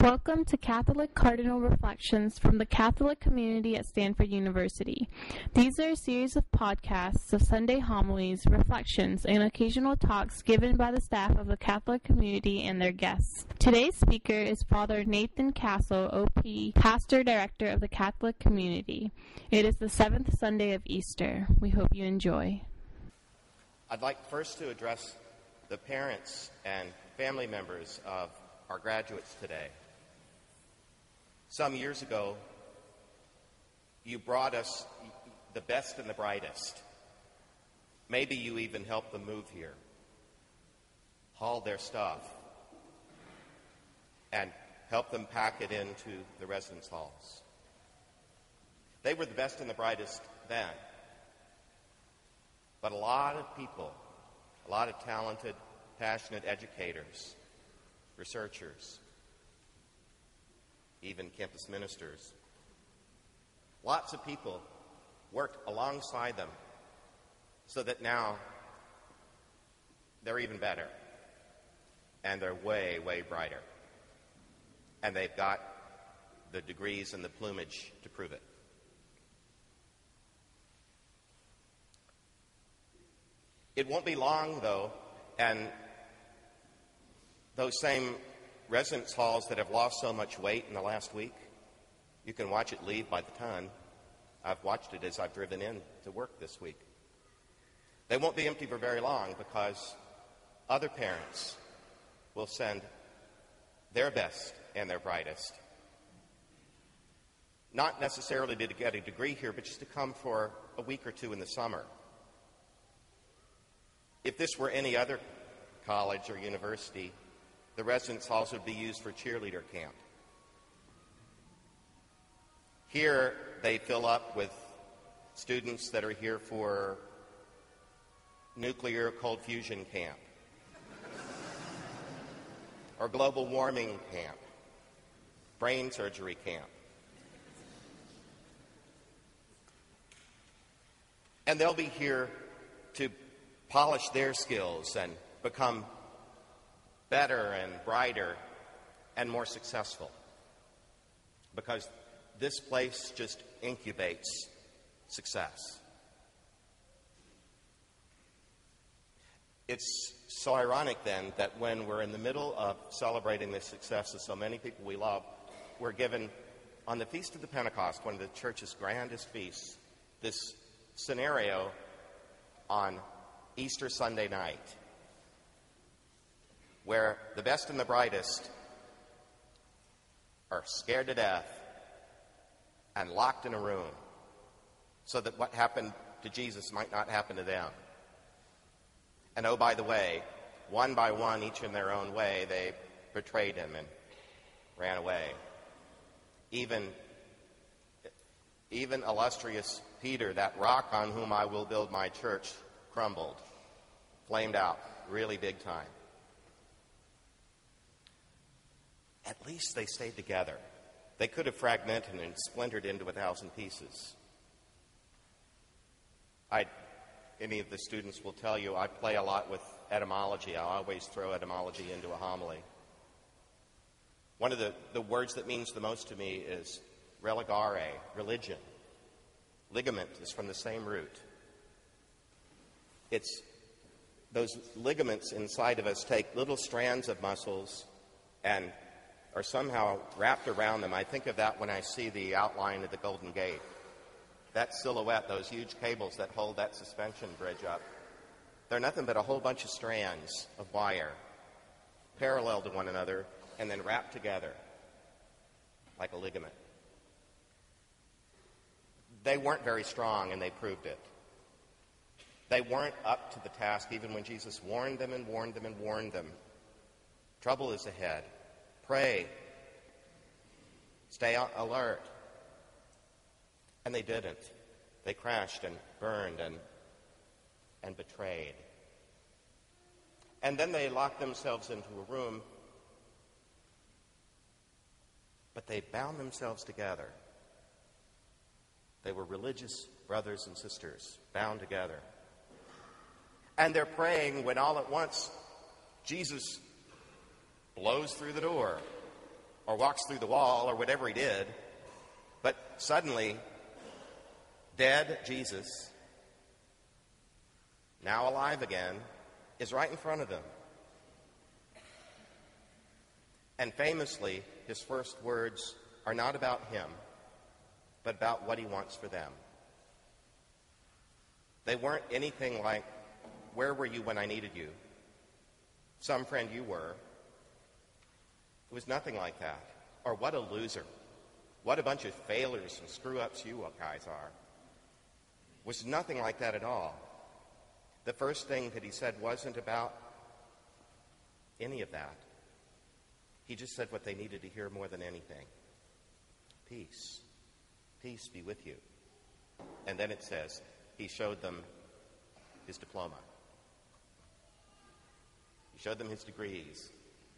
Welcome to Catholic Cardinal Reflections from the Catholic community at Stanford University. These are a series of podcasts of Sunday homilies, reflections, and occasional talks given by the staff of the Catholic community and their guests. Today's speaker is Father Nathan Castle, OP, Pastor Director of the Catholic community. It is the seventh Sunday of Easter. We hope you enjoy. I'd like first to address the parents and family members of our graduates today. Some years ago, you brought us the best and the brightest. Maybe you even helped them move here, haul their stuff, and help them pack it into the residence halls. They were the best and the brightest then. But a lot of people, a lot of talented, passionate educators, researchers, even campus ministers. Lots of people worked alongside them so that now they're even better and they're way, way brighter. And they've got the degrees and the plumage to prove it. It won't be long, though, and those same residence halls that have lost so much weight in the last week, you can watch it leave by the ton. I've watched it as I've driven in to work this week. They won't be empty for very long because other parents will send their best and their brightest. Not necessarily to get a degree here, but just to come for a week or two in the summer. If this were any other college or university, the residence halls would be used for cheerleader camp. Here, they fill up with students that are here for nuclear cold fusion camp or global warming camp, brain surgery camp. And they'll be here to polish their skills and become better and brighter and more successful, because this place just incubates success. It's so ironic then that when we're in the middle of celebrating the success of so many people we love, we're given on the Feast of the Pentecost, one of the church's grandest feasts, this scenario on Easter Sunday night, where the best and the brightest are scared to death and locked in a room so that what happened to Jesus might not happen to them. And oh, by the way, one by one, each in their own way, they betrayed him and ran away. Even illustrious Peter, that rock on whom I will build my church, crumbled, flamed out, really big time. At least they stayed together. They could have fragmented and splintered into 1,000 pieces. Any of the students will tell you I play a lot with etymology. I always throw etymology into a homily. One of the words that means the most to me is religare, religion. Ligament is from the same root. It's those ligaments inside of us take little strands of muscles and are somehow wrapped around them. I think of that when I see the outline of the Golden Gate. That silhouette, those huge cables that hold that suspension bridge up, they're nothing but a whole bunch of strands of wire parallel to one another and then wrapped together like a ligament. They weren't very strong, and they proved it. They weren't up to the task even when Jesus warned them and warned them and warned them. Trouble is ahead. Pray. Stay alert. And they didn't. They crashed and burned and betrayed. And then they locked themselves into a room, but they bound themselves together. They were religious brothers and sisters, bound together. And they're praying when all at once Jesus blows through the door, or walks through the wall or whatever he did. But suddenly, dead Jesus, now alive again, is right in front of them. And famously, his first words are not about him, but about what he wants for them. They weren't anything like, "Where were you when I needed you? Some friend you were." It was nothing like that. Or, "What a loser. What a bunch of failures and screw-ups you guys are." It was nothing like that at all. The first thing that he said wasn't about any of that. He just said what they needed to hear more than anything. Peace. Peace be with you. And then it says, he showed them his diploma. He showed them his degrees.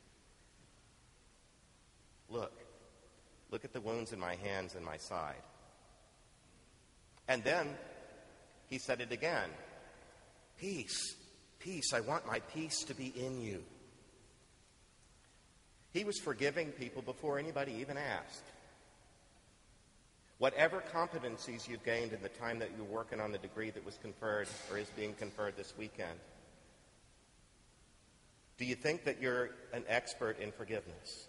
Look at the wounds in my hands and my side. And then he said it again. Peace, peace, I want my peace to be in you. He was forgiving people before anybody even asked. Whatever competencies you've gained in the time that you're working on the degree that was conferred or is being conferred this weekend, do you think that you're an expert in forgiveness?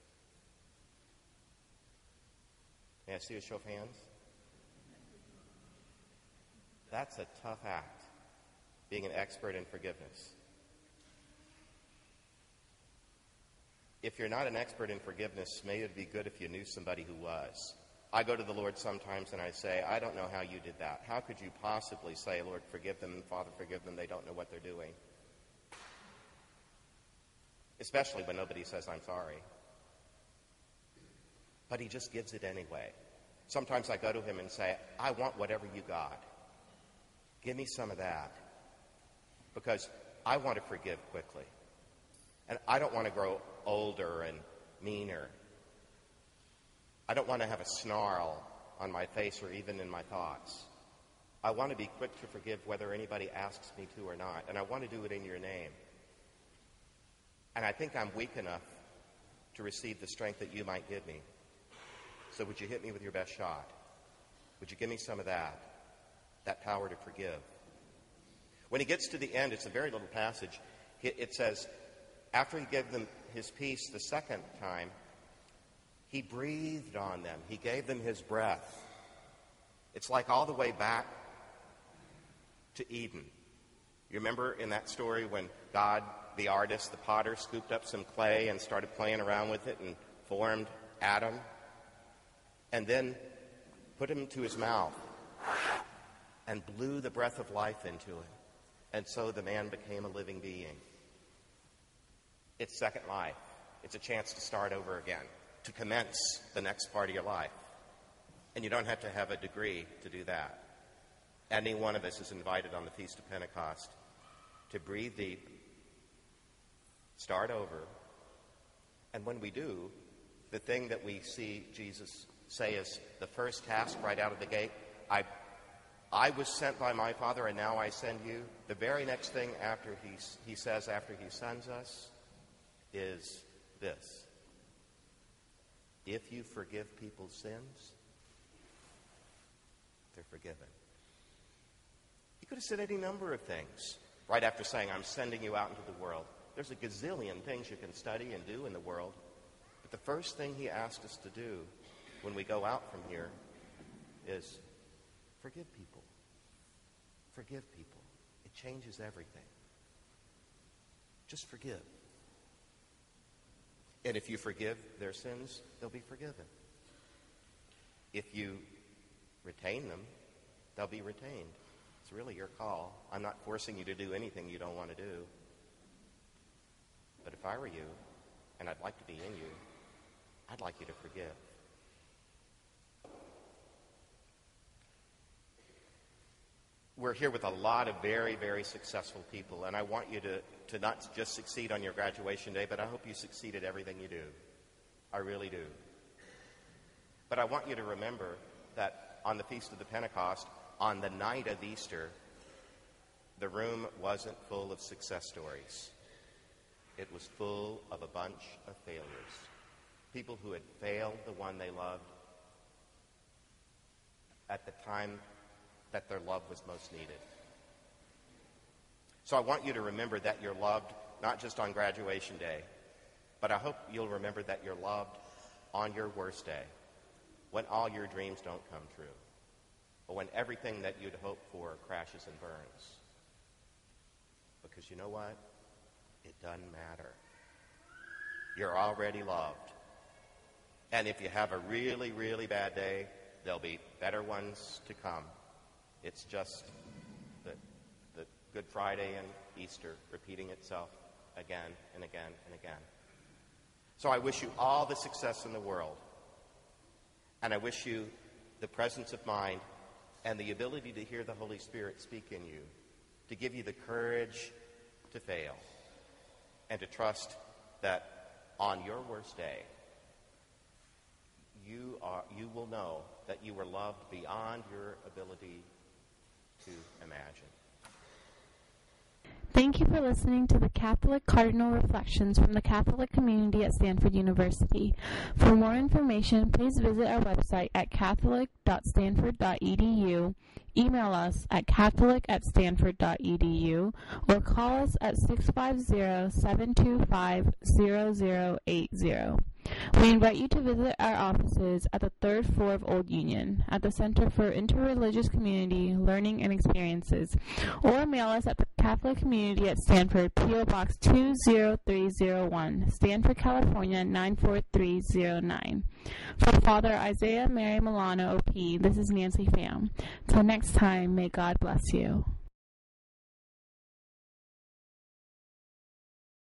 May I see a show of hands? That's a tough act, being an expert in forgiveness. If you're not an expert in forgiveness, maybe it'd be good if you knew somebody who was. I go to the Lord sometimes and I say, "I don't know how you did that. How could you possibly say, 'Lord, forgive them, Father, forgive them, they don't know what they're doing'?" Especially when nobody says, "I'm sorry." But he just gives it anyway. Sometimes I go to him and say, "I want whatever you got. Give me some of that. Because I want to forgive quickly. And I don't want to grow older and meaner. I don't want to have a snarl on my face or even in my thoughts. I want to be quick to forgive whether anybody asks me to or not. And I want to do it in your name. And I think I'm weak enough to receive the strength that you might give me. So would you hit me with your best shot? Would you give me some of that power to forgive?" When he gets to the end, it's a very little passage. It says, after he gave them his peace the second time, he breathed on them. He gave them his breath. It's like all the way back to Eden. You remember in that story when God, the artist, the potter, scooped up some clay and started playing around with it and formed Adam, and then put him to his mouth and blew the breath of life into him. And so the man became a living being. It's second life. It's a chance to start over again, to commence the next part of your life. And you don't have to have a degree to do that. Any one of us is invited on the Feast of Pentecost to breathe deep, start over, and when we do, the thing that we see Jesus say is the first task right out of the gate, I was sent by my Father and now I send you. The very next thing after he says after he sends us is this: if you forgive people's sins, they're forgiven. He could have said any number of things right after saying, "I'm sending you out into the world." There's a gazillion things you can study and do in the world. But the first thing he asked us to do when we go out from here is forgive people. Forgive people. It changes everything. Just forgive. And if you forgive their sins, they'll be forgiven. If you retain them, they'll be retained. It's really your call. I'm not forcing you to do anything you don't want to do. But if I were you, and I'd like to be in you, I'd like you to forgive. We're here with a lot of very, very successful people, and I want you to not just succeed on your graduation day, but I hope you succeed at everything you do. I really do. But I want you to remember that on the Feast of the Pentecost, on the night of Easter, the room wasn't full of success stories. It was full of a bunch of failures. people who had failed the one they loved at the time that their love was most needed. So I want you to remember that you're loved not just on graduation day, but I hope you'll remember that you're loved on your worst day, when all your dreams don't come true, or when everything that you'd hoped for crashes and burns. Because you know what? It doesn't matter. You're already loved. And if you have a really, really bad day, there'll be better ones to come. It's just the Good Friday and Easter repeating itself again and again and again. So I wish you all the success in the world. And I wish you the presence of mind and the ability to hear the Holy Spirit speak in you, to give you the courage to fail and to trust that on your worst day, you will know that you were loved beyond your ability to imagine. Thank you for listening to the Catholic Cardinal Reflections from the Catholic Community at Stanford University. For more information, please visit our website at catholic.stanford.edu, email us at catholic@stanford.edu, or call us at 650-725-0080. We invite you to visit our offices at the 3rd floor of Old Union, at the Center for Interreligious Community, Learning, and Experiences, or mail us at the Catholic Community at Stanford, P.O. Box 20301, Stanford, California, 94309. For Father Isaiah Mary Milano, OP, this is Nancy Pham. Till next time, may God bless you.